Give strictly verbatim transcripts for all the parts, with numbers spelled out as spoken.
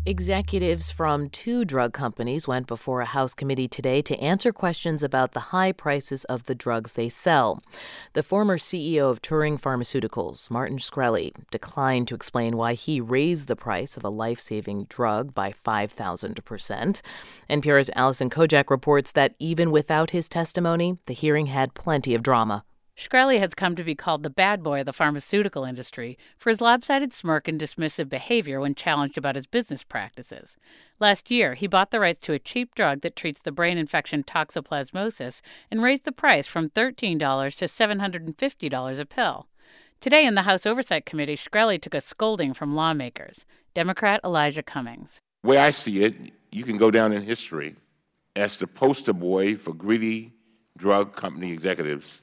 Executives from two drug companies went before a House committee today to answer questions about the high prices of the drugs they sell. The former C E O of Turing Pharmaceuticals, Martin Shkreli, declined to explain why he raised the price of a life-saving drug by five thousand percent. N P R's Allison Kojak reports that even without his testimony, the hearing had plenty of drama. Shkreli has come to be called the bad boy of the pharmaceutical industry for his lopsided smirk and dismissive behavior when challenged about his business practices. Last year, he bought the rights to a cheap drug that treats the brain infection toxoplasmosis and raised the price from thirteen dollars to seven hundred fifty dollars a pill. Today in the House Oversight Committee, Shkreli took a scolding from lawmakers. Democrat Elijah Cummings. The way I see it, you can go down in history as the poster boy for greedy drug company executives,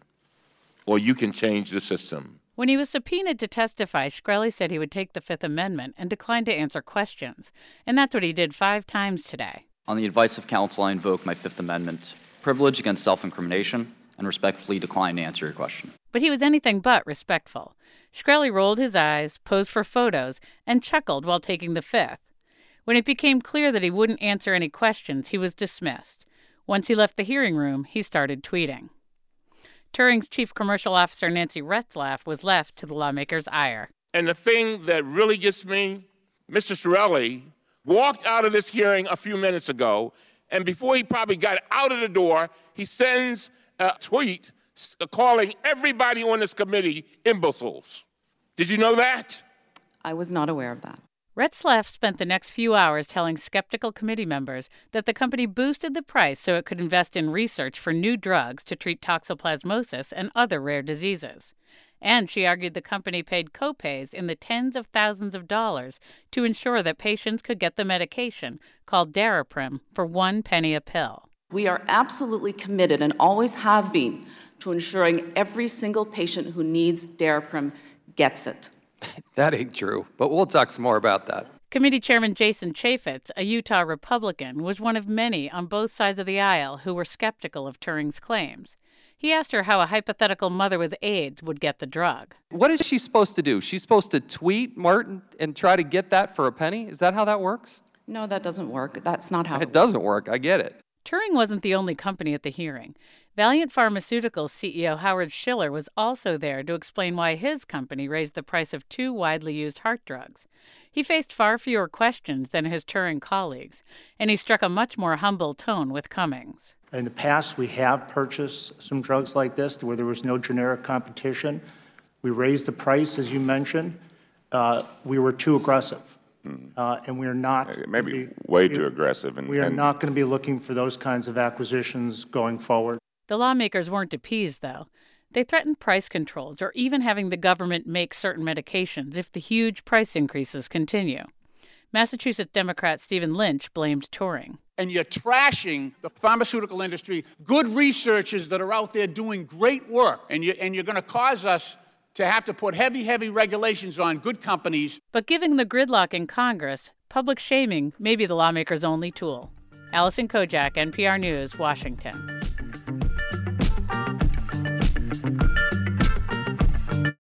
or you can change the system. When he was subpoenaed to testify, Shkreli said he would take the Fifth Amendment and declined to answer questions. And that's what he did five times today. On the advice of counsel, I invoke my Fifth Amendment privilege against self-incrimination and respectfully decline to answer your question. But he was anything but respectful. Shkreli rolled his eyes, posed for photos, and chuckled while taking the Fifth. When it became clear that he wouldn't answer any questions, he was dismissed. Once he left the hearing room, he started tweeting. Turing's chief commercial officer, Nancy Retzlaff, was left to the lawmakers' ire. And the thing that really gets me, Mister Shkreli walked out of this hearing a few minutes ago, and before he probably got out of the door, he sends a tweet calling everybody on this committee imbeciles. Did you know that? I was not aware of that. Retzlaff spent the next few hours telling skeptical committee members that the company boosted the price so it could invest in research for new drugs to treat toxoplasmosis and other rare diseases. And she argued the company paid copays in the tens of thousands of dollars to ensure that patients could get the medication called Daraprim for one penny a pill. We are absolutely committed and always have been to ensuring every single patient who needs Daraprim gets it. That ain't true, but we'll talk some more about that. Committee Chairman Jason Chaffetz, a Utah Republican, was one of many on both sides of the aisle who were skeptical of Turing's claims. He asked her how a hypothetical mother with AIDS would get the drug. What is she supposed to do? She's supposed to tweet Martin and try to get that for a penny? Is that how that works? No, that doesn't work. That's not how it, it doesn't work. I get it. Turing wasn't the only company at the hearing. Valeant Pharmaceuticals C E O Howard Schiller was also there to explain why his company raised the price of two widely used heart drugs. He faced far fewer questions than his Turing colleagues, and he struck a much more humble tone with Cummings. In the past, we have purchased some drugs like this where there was no generic competition. We raised the price, as you mentioned. Uh, we were too aggressive. Uh, and we are not maybe be, way we, too aggressive. And, we are and not going to be looking for those kinds of acquisitions going forward. The lawmakers weren't appeased, though. They threatened price controls or even having the government make certain medications if the huge price increases continue. Massachusetts Democrat Stephen Lynch blamed Turing. And you're trashing the pharmaceutical industry, good researchers that are out there doing great work, and, you, and you're going to cause us to have to put heavy, heavy regulations on good companies. But given the gridlock in Congress, public shaming may be the lawmakers' only tool. Allison Kojak, N P R News, Washington.